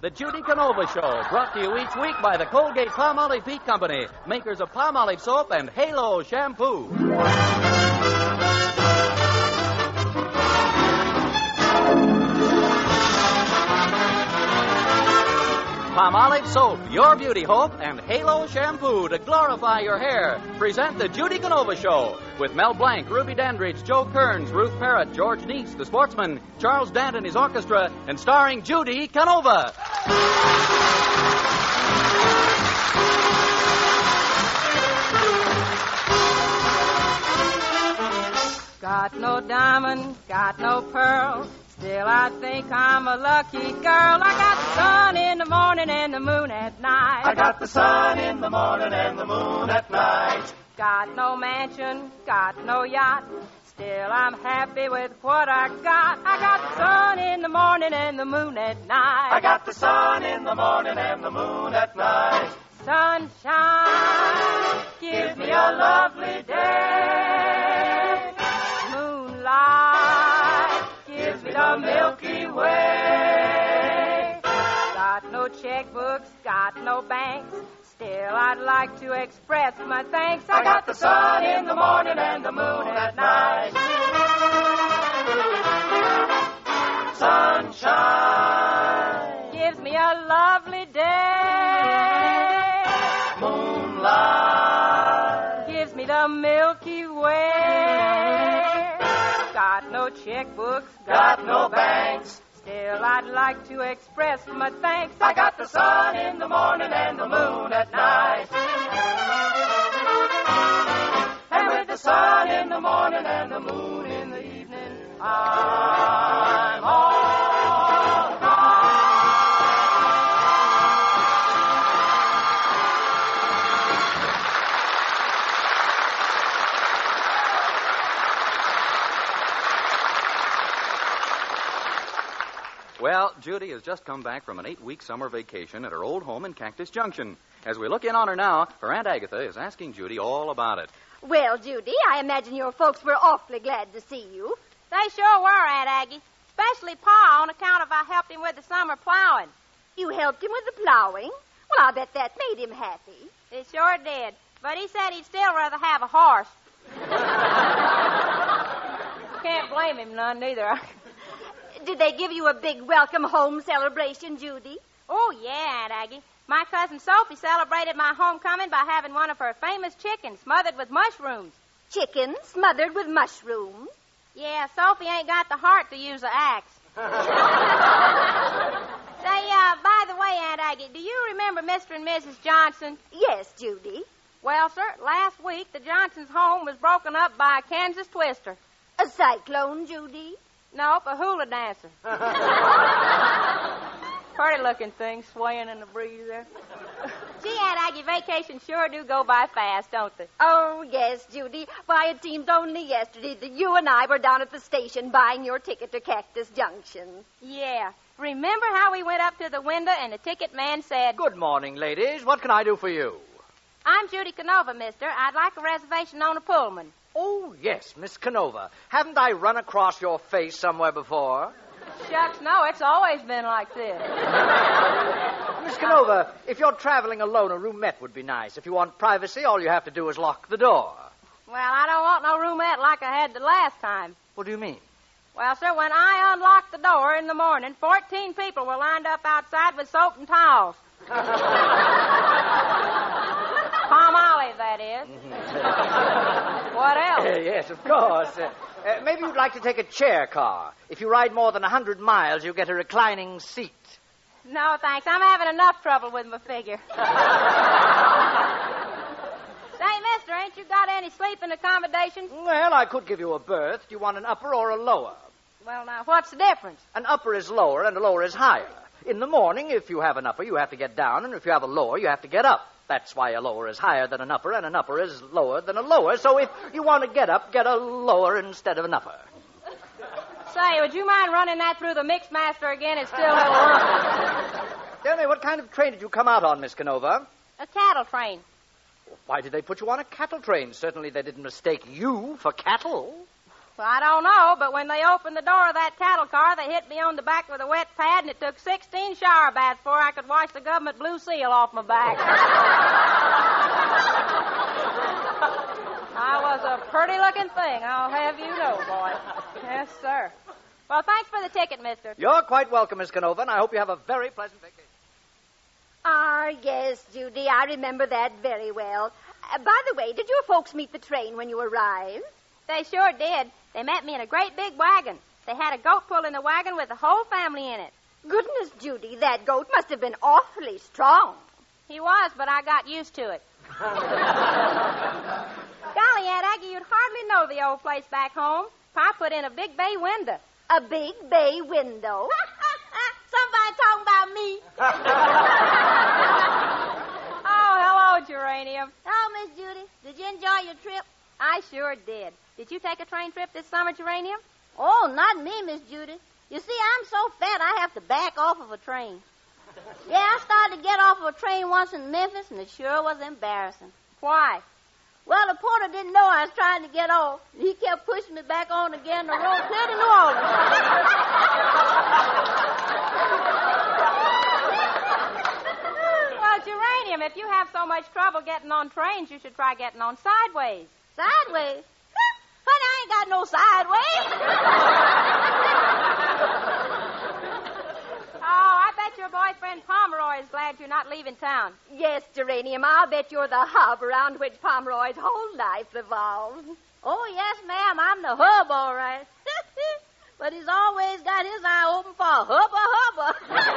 The Judy Canova Show, brought to you each week by the Colgate-Palmolive Peak Company, makers of Palmolive Soap and Halo Shampoo. Palmolive Soap, your beauty hope, and Halo Shampoo to glorify your hair present the Judy Canova Show with Mel Blanc, Ruby Dandridge, Joe Kearns, Ruth Parrott, George Neese, the sportsman, Charles Dant and his orchestra, and starring Judy Canova. Got no diamond, got no pearl. Still, I think I'm a lucky girl. I got the sun in the morning and the moon at night. I got the sun in the morning and the moon at night. Got no mansion, got no yacht. Still, I'm happy with what I got. I got the sun in the morning and the moon at night. I got the sun in the morning and the moon at night. Sunshine, give me a lovely day. Moonlight, gives me the Milky Way. Got no checkbooks, got no banks. Still, I'd like to express my thanks. I got the sun in the morning and the moon at night. Sunshine gives me a lovely day. Moonlight gives me the Milky Way. Got no checkbooks, got no banks. Still, I'd like to express my thanks. I got the sun in the morning and the moon at night. And with the sun in the morning and the moon in the evening, I'm all right. Well, Judy has just come back from an 8-week summer vacation at her old home in Cactus Junction. As we look in on her now, her Aunt Agatha is asking Judy all about it. Well, Judy, I imagine your folks were awfully glad to see you. They sure were, Aunt Aggie. Especially Pa, on account of I helped him with the summer plowing. You helped him with the plowing? Well, I'll bet that made him happy. It sure did. But he said he'd still rather have a horse. Can't blame him none, neither. Did they give you a big welcome home celebration, Judy? Oh, yeah, Aunt Aggie. My cousin Sophie celebrated my homecoming by having one of her famous chickens smothered with mushrooms. Chicken smothered with mushrooms? Yeah, Sophie ain't got the heart to use an axe. Say, by the way, Aunt Aggie, do you remember Mr. and Mrs. Johnson? Yes, Judy. Well, sir, last week the Johnsons' home was broken up by a Kansas twister. A cyclone, Judy? Nope, a hula dancer. Pretty-looking thing swaying in the breeze there. Gee, Aunt Aggie, vacations sure do go by fast, don't they? Oh, yes, Judy. Why, it seems only yesterday that you and I were down at the station buying your ticket to Cactus Junction. Yeah. Remember how we went up to the window and the ticket man said, "Good morning, ladies. What can I do for you?" "I'm Judy Canova, mister. I'd like a reservation on a Pullman." "Oh, yes, Miss Canova. Haven't I run across your face somewhere before?" "Shucks, no. It's always been like this." Miss Canova, if you're traveling alone, a roomette would be nice. If you want privacy, all you have to do is lock the door. Well, I don't want no roomette like I had the last time. What do you mean? Well, sir, when I unlocked the door in the morning, 14 people were lined up outside with soap and towels. Palmolive, that is. What else? Yes, of course. Maybe you'd like to take a chair car. If you ride more than 100 miles, you get a reclining seat. No, thanks. I'm having enough trouble with my figure. Say, mister, ain't you got any sleeping accommodations? Well, I could give you a berth. Do you want an upper or a lower? Well, now, what's the difference? An upper is lower and a lower is higher. In the morning, if you have an upper, you have to get down, and if you have a lower, you have to get up. That's why a lower is higher than an upper, and an upper is lower than a lower. So if you want to get up, get a lower instead of an upper. Say, would you mind running that through the Mixmaster again? It's still a little rough. Tell me, what kind of train did you come out on, Miss Canova? A cattle train. Why did they put you on a cattle train? Certainly they didn't mistake you for cattle. Well, I don't know, but when they opened the door of that cattle car, they hit me on the back with a wet pad, and it took 16 shower baths before I could wash the government blue seal off my back. I was a pretty-looking thing, I'll have you know, boy. Yes, sir. Well, thanks for the ticket, mister. You're quite welcome, Miss Canova, and I hope you have a very pleasant vacation. Yes, Judy, I remember that very well. By the way, did your folks meet the train when you arrived? They sure did. They met me in a great big wagon. They had a goat pulling the wagon with the whole family in it. Goodness, Judy, that goat must have been awfully strong. He was, but I got used to it. Golly, Aunt Aggie, you'd hardly know the old place back home. Pa put in a big bay window. A big bay window? Somebody talking about me. Oh, hello, Geranium. Oh, Miss Judy, did you enjoy your trip? I sure did. Did you take a train trip this summer, Geranium? Oh, not me, Miss Judy. You see, I'm so fat I have to back off of a train. Yeah, I started to get off of a train once in Memphis, and it sure was embarrassing. Why? Well, the porter didn't know I was trying to get off. He kept pushing me back on again the road clear to New Orleans. Well, Geranium, if you have so much trouble getting on trains, you should try getting on sideways. Sideways? Honey, I ain't got no sideways. Oh, I bet your boyfriend Pomeroy is glad you're not leaving town. Yes, Geranium, I'll bet you're the hub around which Pomeroy's whole life revolves. Oh, yes, ma'am, I'm the hub, all right. But he's always got his eye open for hubba.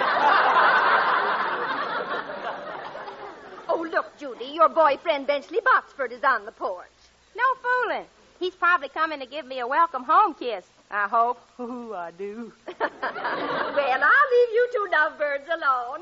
Oh, look, Judy, your boyfriend Benchley Boxford is on the porch. No fooling. He's probably coming to give me a welcome home kiss. I hope. Ooh, I do. Well, I'll leave you two lovebirds alone.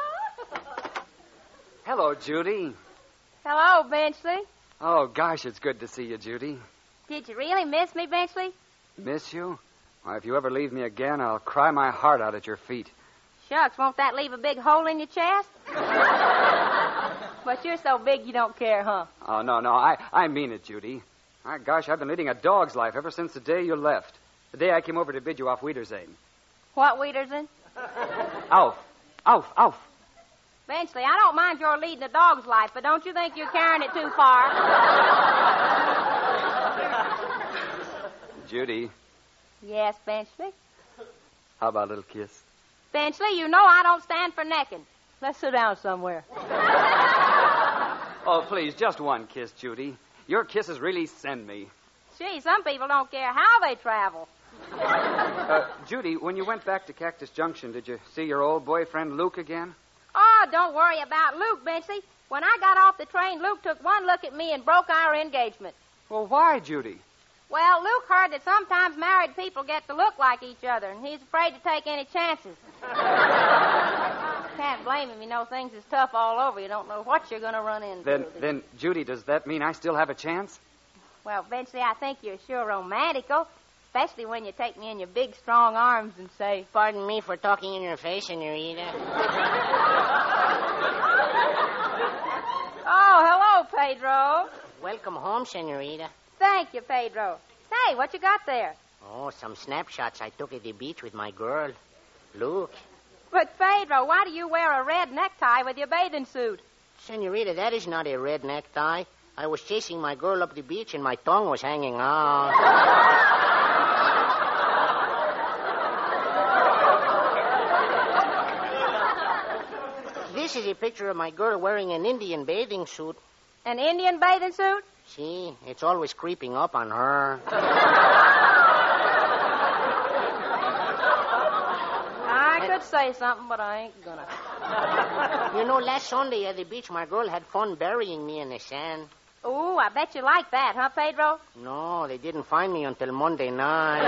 Hello, Judy. Hello, Benchley. Oh, gosh, it's good to see you, Judy. Did you really miss me, Benchley? Miss you? Why, if you ever leave me again, I'll cry my heart out at your feet. Shucks, won't that leave a big hole in your chest? But you're so big you don't care, huh? Oh, no, I mean it, Judy. My gosh, I've been leading a dog's life ever since the day you left. The day I came over to bid you off Wiedersehen. What, Wiedersehen? Auf. Benchley, I don't mind your leading a dog's life, but don't you think you're carrying it too far? Judy, Yes, Benchley. how about a little kiss? Benchley, you know I don't stand for necking. Let's sit down somewhere. Oh, please, just one kiss, Judy. Your kisses really send me. Gee, some people don't care how they travel. Judy, when you went back to Cactus Junction, did you see your old boyfriend Luke again? Oh, don't worry about Luke, Benchley. When I got off the train, Luke took one look at me and broke our engagement. Well, why, Judy? Well, Luke heard that sometimes married people get to look like each other, and he's afraid to take any chances. Can't blame him. You know, things is tough all over. You don't know what you're going to run into. Then, Judy, does that mean I still have a chance? Well, Benchley, I think you're sure romantical, especially when you take me in your big, strong arms and say, Pardon me for talking in your face, Senorita. "Oh, hello, Pedro." Welcome home, Senorita. Thank you, Pedro. Say, what you got there? Oh, some snapshots I took at the beach with my girl. Look. But, Pedro, why do you wear a red necktie with your bathing suit? Senorita, that is not a red necktie. I was chasing my girl up the beach and my tongue was hanging out. This is a picture of my girl wearing an Indian bathing suit. An Indian bathing suit? See, it's always creeping up on her. I could say something, but I ain't gonna. You know, last Sunday at the beach, my girl had fun burying me in the sand. Ooh, I bet you like that, huh, Pedro? No, they didn't find me until Monday night.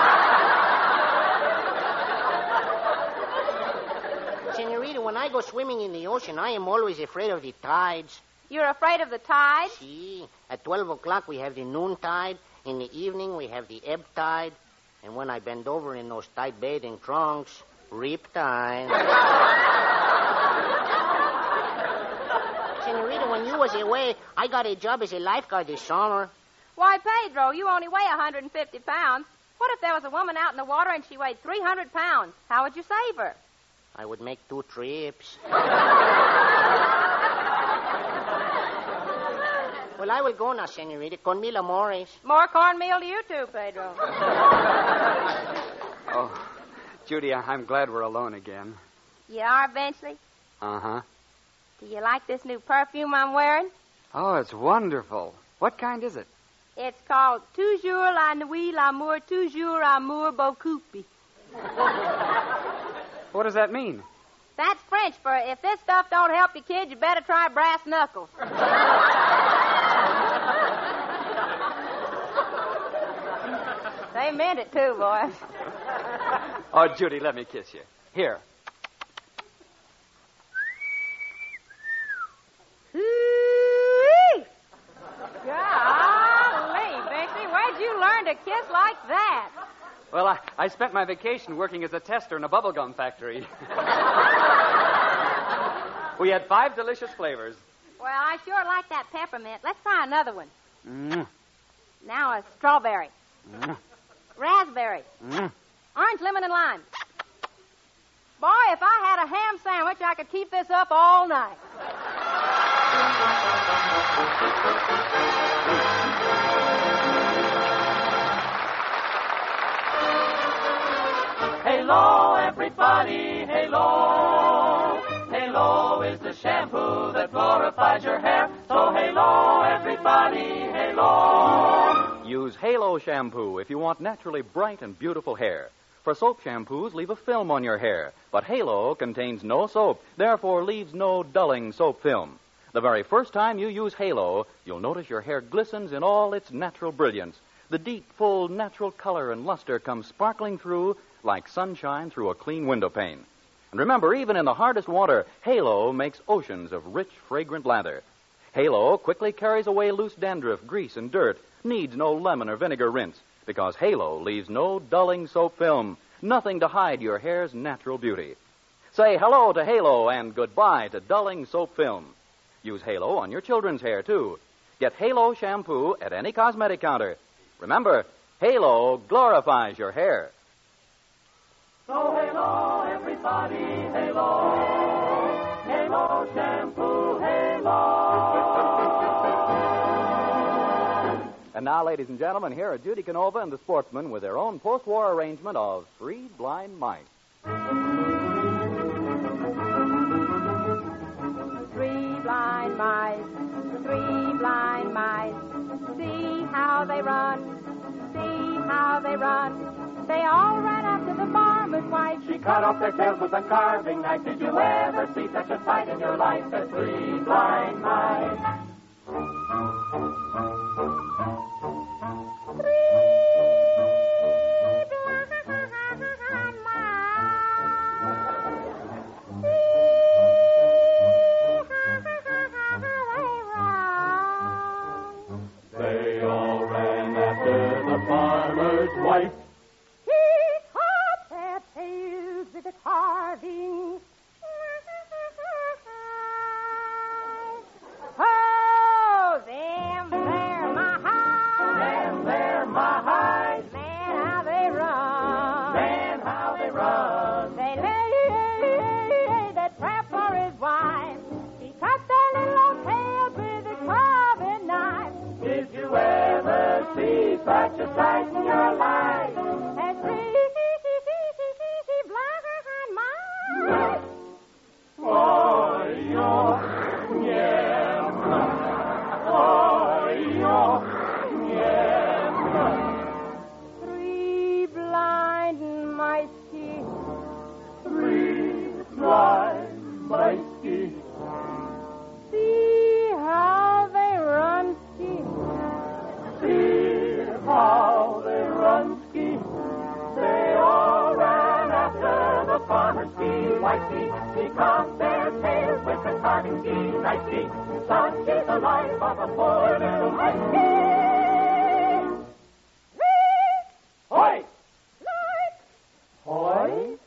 Senorita, when I go swimming in the ocean, I am always afraid of the tides. You're afraid of the tide? See, at 12 o'clock we have the noon tide. In the evening we have the ebb tide. And when I bend over in those tight bathing trunks, reap tide. Senorita, when you was away, I got a job as a lifeguard this summer. Why, Pedro, you only weigh 150 pounds. What if there was a woman out in the water and she weighed 300 pounds? How would you save her? I would make 2 trips. Well, I will go now, senorita. Con mil amores. More cornmeal to you too, Pedro. Oh, Judy, I'm glad we're alone again. You are, Benchley? Uh-huh. Do you like this new perfume I'm wearing? Oh, it's wonderful. What kind is it? It's called Toujours la nuit, l'amour, toujours amour beaucoup. What does that mean? That's French for if this stuff don't help you, kid, you better try brass knuckles. They meant it too, boys. Oh, Judy, let me kiss you. Here. Golly, Bixie, where'd you learn to kiss like that? Well, I spent my vacation working as a tester in a bubblegum factory. We had 5 delicious flavors. Well, I sure like that peppermint. Let's try another one. Mm. Now a strawberry. Mm. Raspberry. Mm. Orange, lemon, and lime. Boy, if I had a ham sandwich, I could keep this up all night. Halo, everybody, halo. Halo is the shampoo that glorifies your hair. So halo, everybody, halo. Use Halo shampoo if you want naturally bright and beautiful hair. For soap shampoos leave a film on your hair, but Halo contains no soap, therefore leaves no dulling soap film. The very first time you use Halo, you'll notice your hair glistens in all its natural brilliance. The deep, full, natural color and luster comes sparkling through like sunshine through a clean window pane. And remember, even in the hardest water, Halo makes oceans of rich, fragrant lather. Halo quickly carries away loose dandruff, grease, and dirt, needs no lemon or vinegar rinse, because Halo leaves no dulling soap film, nothing to hide your hair's natural beauty. Say hello to Halo and goodbye to dulling soap film. Use Halo on your children's hair, too. Get Halo shampoo at any cosmetic counter. Remember, Halo glorifies your hair. So halo, everybody, halo. Halo shampoo, halo. And now, ladies and gentlemen, here are Judy Canova and the Sportsmen with their own post-war arrangement of Three Blind Mice. Three blind mice, see how they run, see how they run. They all ran after the farmer's wife. She cut off their tails with a carving knife. Did you ever see such a sight in your life as 3 blind mice? They all ran after the farmer's wife. With a carving. Oh, them there my hides. Them there my hides. Man, how they run. Man, how they run. They lay the trap for his wife. He cut their little old tails with a carving knife. Did you ever see such a sight in your life? And three blind mice. Oh, yeah. Oh, yeah. 3 blind mice. 3 blind mice. See how they run, ski. See how they run, ski. They all ran after the farmer's ski, white ski. He cut their tails with the carving ski, nice ski. Such is the life of a poor little mice ski. Hoy! Hoy!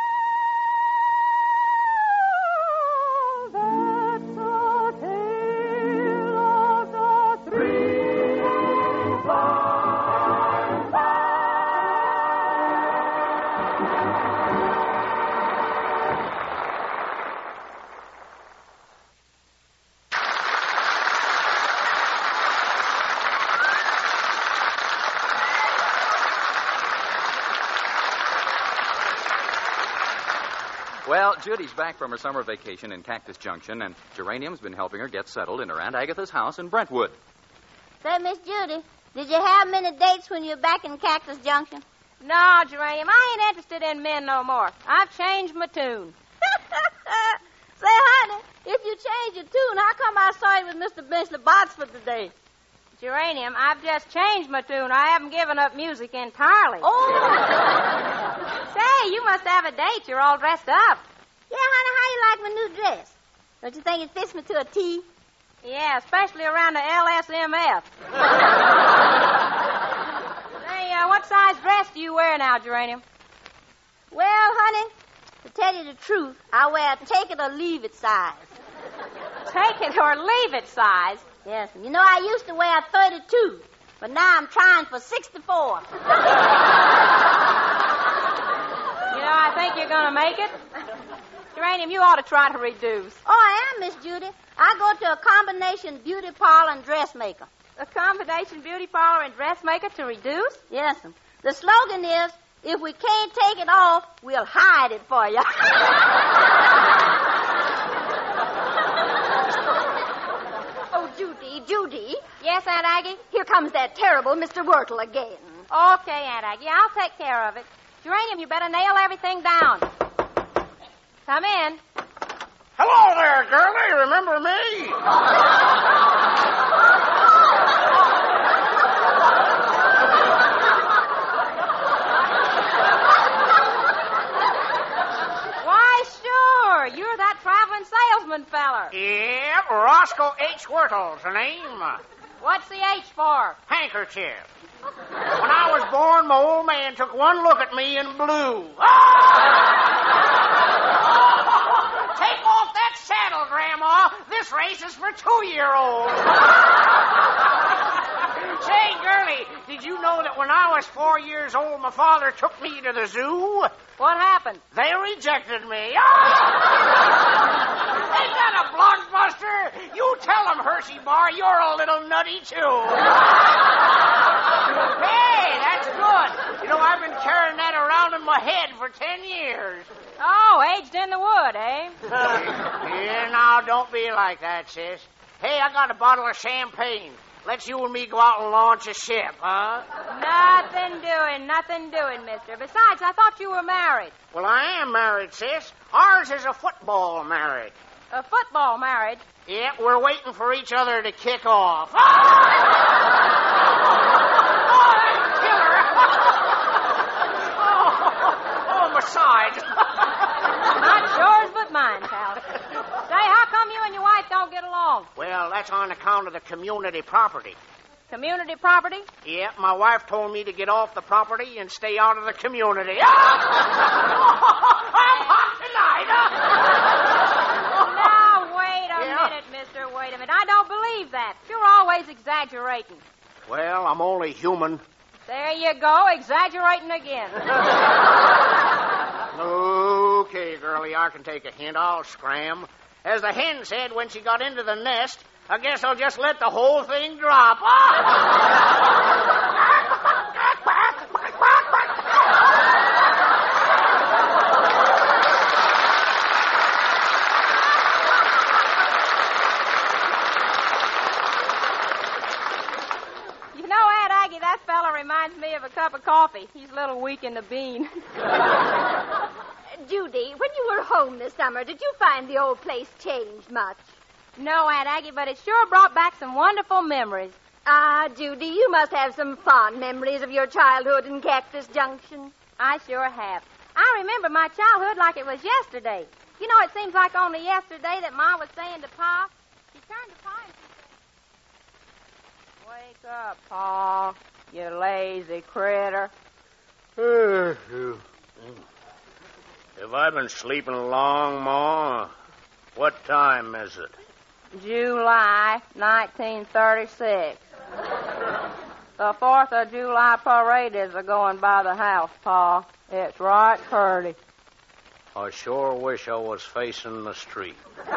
That's a tale Well, Judy's back from her summer vacation in Cactus Junction, and Geranium's been helping her get settled in her Aunt Agatha's house in Brentwood. Say, Miss Judy, did you have many dates when you were back in Cactus Junction? No, Geranium, I ain't interested in men no more. I've changed my tune. Say, honey, if you change your tune, how come I saw you with Mr. Benchley Botsford today? Geranium, I've just changed my tune. I haven't given up music entirely. Oh! Say, you must have a date. You're all dressed up. Yeah, honey, how you like my new dress? Don't you think it fits me to a T? Yeah, especially around the LSMF. Say, what size dress do you wear now, Geranium? Well, honey, to tell you the truth, I wear a take it or leave it size. Take it or leave it size? Yes, you know, I used to wear 32, but now I'm trying for 64. I think you're going to make it. Geranium, you ought to try to reduce. Oh, I am, Miss Judy. I go to a combination beauty parlor and dressmaker. A combination beauty parlor and dressmaker to reduce? Yes, ma'am. The slogan is, if we can't take it off, we'll hide it for you. Oh, Judy. Yes, Aunt Aggie? Here comes that terrible Mr. Wurtle again. Okay, Aunt Aggie, I'll take care of it. Geranium, you better nail everything down. Come in. Hello there, girlie. Remember me? Why, sure. You're that traveling salesman feller. Yep, Roscoe H. Wurtle's the name. What's the H for? Handkerchief. When I was born, my old man took one look at me and blew. Take off that saddle, Grandma. This race is for 2-year-olds. Say, girlie, did you know that when I was 4 years old, my father took me to the zoo? What happened? They rejected me. Ain't that a blockbuster? You tell them, Hershey Bar, you're a little nutty, too. Hey, that's good. You know, I've been carrying that around in my head for 10 years. Oh, aged in the wood, eh? Yeah, now, don't be like that, sis. Hey, I got a bottle of champagne. Let's you and me go out and launch a ship, huh? Nothing doing, mister. Besides, I thought you were married. Well, I am married, sis. Ours is a football marriage. A football marriage? Yeah, we're waiting for each other to kick off. Oh, that's killer. Oh, my side. Not yours, but mine, pal. Say, how come you and your wife don't get along? Well, that's on account of the community property. Community property? Yeah, my wife told me to get off the property and stay out of the community. I'm hot tonight. Now, wait a minute, mister. Wait a minute. I don't believe that. You're always exaggerating. Well, I'm only human. There you go, exaggerating again. Okay, girlie, I can take a hint. I'll scram. As the hen said when she got into the nest, I guess I'll just let the whole thing drop. You know, Aunt Aggie, that fella reminds me of a cup of coffee. He's a little weak in the bean. Judy, when you were home this summer, did you find the old place changed much? No, Aunt Aggie, but it sure brought back some wonderful memories. Ah, Judy, you must have some fond memories of your childhood in Cactus Junction. I sure have. I remember my childhood like it was yesterday. You know, it seems like only yesterday that Ma was saying to Pa, she turned to Pa and she said, "Wake up, Pa, you lazy critter." Have I been sleeping long, Ma? What time is it? July 1936. The 4th of July parade is a-going by the house, Pa. It's right pretty. I sure wish I was facing the street.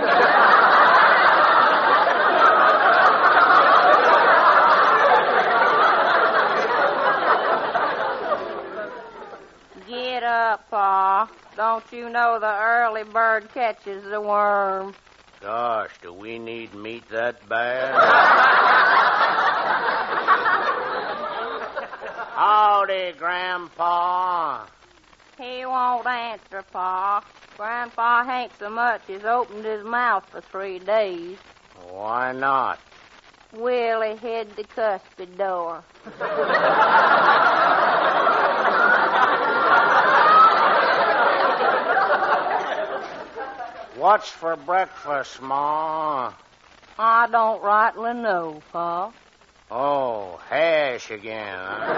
Get up, Pa. Don't you know the early bird catches the worm? Gosh, do we need meat that bad? Howdy, Grandpa. He won't answer, Pa. Grandpa Hank so much has opened his mouth for 3 days. Why not? Willie hid the custard door. What's for breakfast, Ma? I don't rightly know, Pa. Oh, hash again, huh?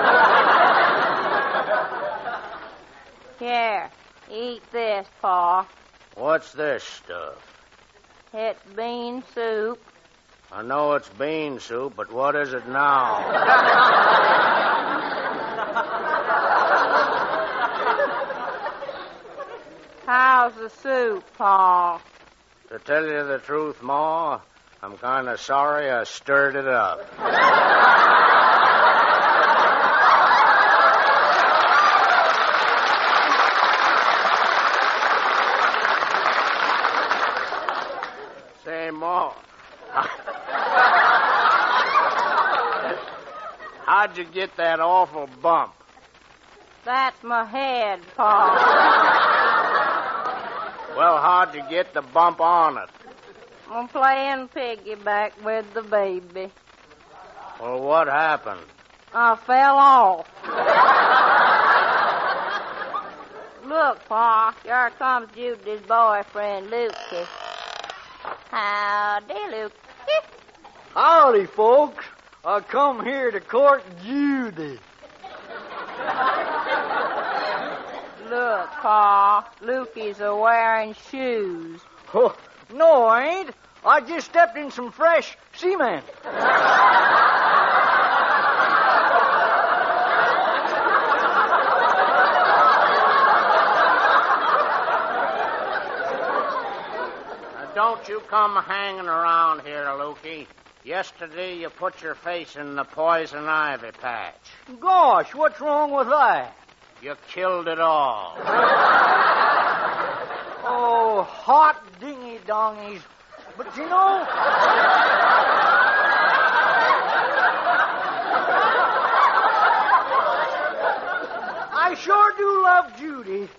Here, eat this, Pa. What's this stuff? It's bean soup. I know it's bean soup, but what is it now? How's the soup, Pa? To tell you the truth, Ma, I'm kind of sorry I stirred it up. Say, Ma, how'd you get that awful bump? That's my head, Pa. Well, how'd you get the bump on it? I'm playing piggyback with the baby. Well, what happened? I fell off. Look, Pa, here comes Judy's boyfriend, Lukey. Howdy, Luke. Howdy, folks. I come here to court Judy. Look, Pa, Lukey's a-wearing shoes. Oh, no, I ain't. I just stepped in some fresh cement. Don't you come hanging around here, Lukey. Yesterday you put your face in the poison ivy patch. Gosh, what's wrong with that? You killed it all. Oh, hot dingy-dongies. But you know... I sure do love Judy.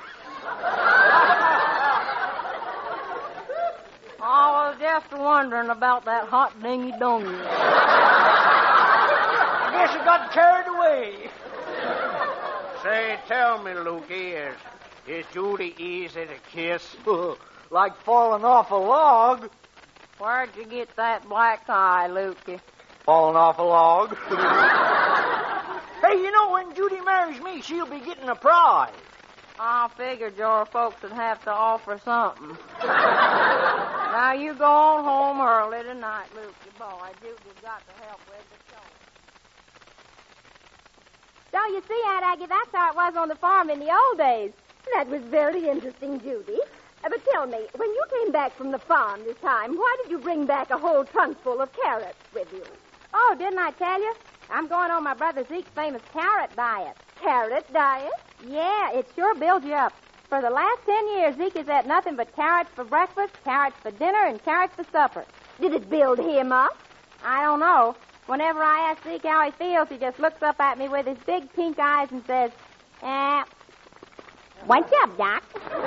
I was just wondering about that hot dingy-dongy. I guess I got carried away. Say, tell me, Lukey, is Judy easy to kiss? Like falling off a log. Where'd you get that black eye, Lukey? Falling off a log. Hey, you know, when Judy marries me, she'll be getting a prize. I figured your folks would have to offer something. Now, you go on home early tonight, Lukey boy. Judy's got to help with the show. So you see, Aunt Aggie, that's how it was on the farm in the old days. That was very interesting, Judy. But tell me, when you came back from the farm this time, why did you bring back a whole trunk full of carrots with you? Oh, didn't I tell you? I'm going on my brother Zeke's famous carrot diet. Carrot diet? Yeah, it sure builds you up. For the last 10 years, Zeke has had nothing but carrots for breakfast, carrots for dinner, and carrots for supper. Did it build him up? I don't know. Whenever I ask Zeke how he feels, he just looks up at me with his big pink eyes and says, what's up, Doc?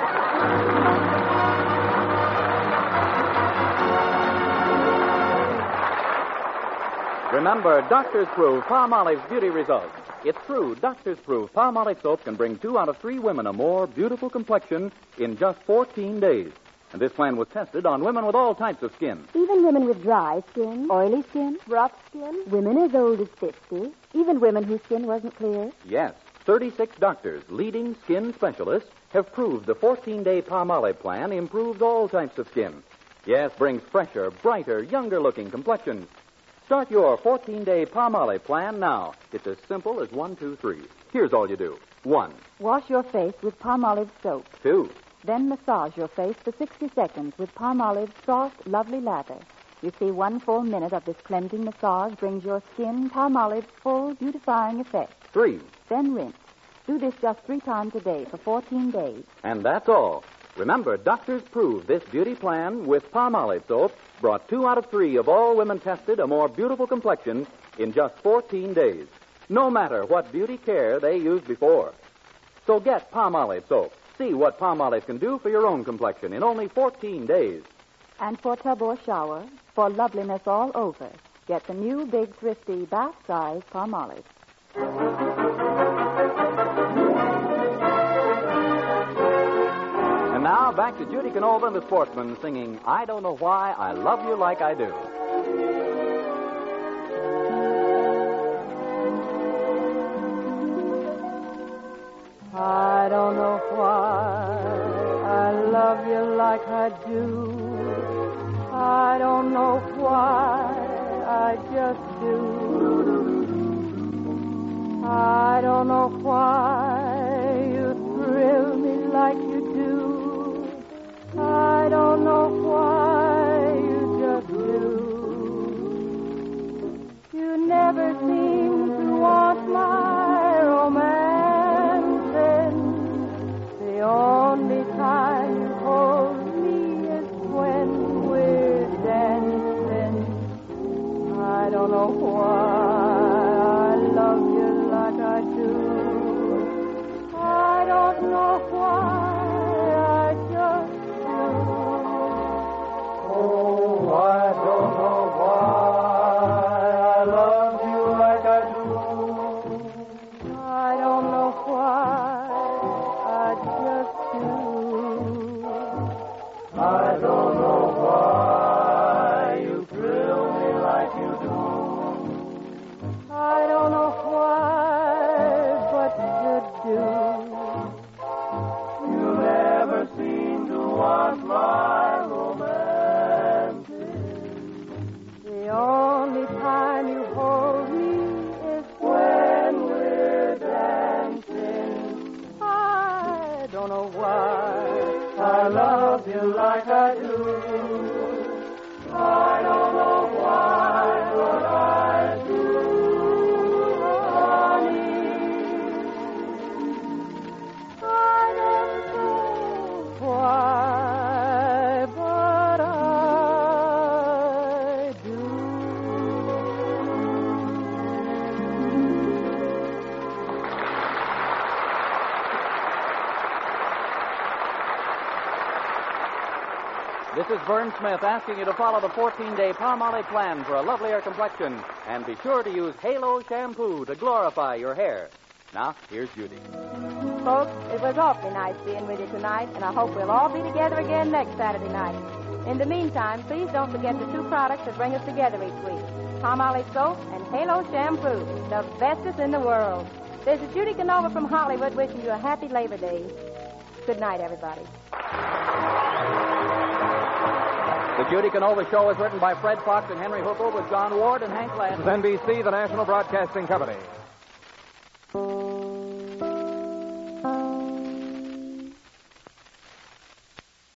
Remember, doctors prove Palmolive's beauty results. It's true, doctors prove Palmolive soap can bring 2 out of 3 women a more beautiful complexion in just 14 days. And this plan was tested on women with all types of skin. Even women with dry skin, oily skin, rough skin, women as old as 50, even women whose skin wasn't clear. Yes, 36 doctors, leading skin specialists, have proved the 14-day Palmolive plan improves all types of skin. Yes, brings fresher, brighter, younger-looking complexions. Start your 14-day Palmolive plan now. It's as simple as 1, 2, 3. Here's all you do. 1. Wash your face with Palmolive soap. 2. Then massage your face for 60 seconds with Palmolive's soft, lovely lather. You see, 1 full minute of this cleansing massage brings your skin Palmolive's full, beautifying effect. 3. Then rinse. Do this just 3 times a day for 14 days. And that's all. Remember, doctors prove this beauty plan with Palmolive soap brought 2 out of 3 of all women tested a more beautiful complexion in just 14 days. No matter what beauty care they used before. So get Palmolive soap. See what Palmolive can do for your own complexion in only 14 days. And for tub or shower, for loveliness all over, get the new big, thrifty, bath-size Palmolive. And now, back to Judy Canova and the Sportsmen singing, I Don't Know Why I Love You Like I Do. I don't know why I love you like I do. I don't know why I just do. I don't know why you thrill me like you do. I don't know why you just do. You never seem to want my romance, and the only time you hold me is when we're dancing. I don't know why I love you like I do. I don't know why. Oh, I don't know why I love you like I do. I don't know why I just do. I don't know why you thrill me like you do. I don't know why, but you do. You never seem to want my romance. The only time you hold me is when we're dancing. I don't know why I love you like I do. I don't know why, but I do, honey. I don't know why, but I do. This is Vern Smith asking you to follow the 14-day Palmolive plan for a lovelier complexion. And be sure to use Halo shampoo to glorify your hair. Now, here's Judy. Folks, it was awfully nice being with you tonight, and I hope we'll all be together again next Saturday night. In the meantime, please don't forget the 2 products that bring us together each week. Palmolive soap and Halo shampoo, the bestest in the world. This is Judy Canova from Hollywood wishing you a happy Labor Day. Good night, everybody. The Judy Canova Show is written by Fred Fox and Henry Hooper with John Ward and Hank Lance. NBC, the National Broadcasting Company.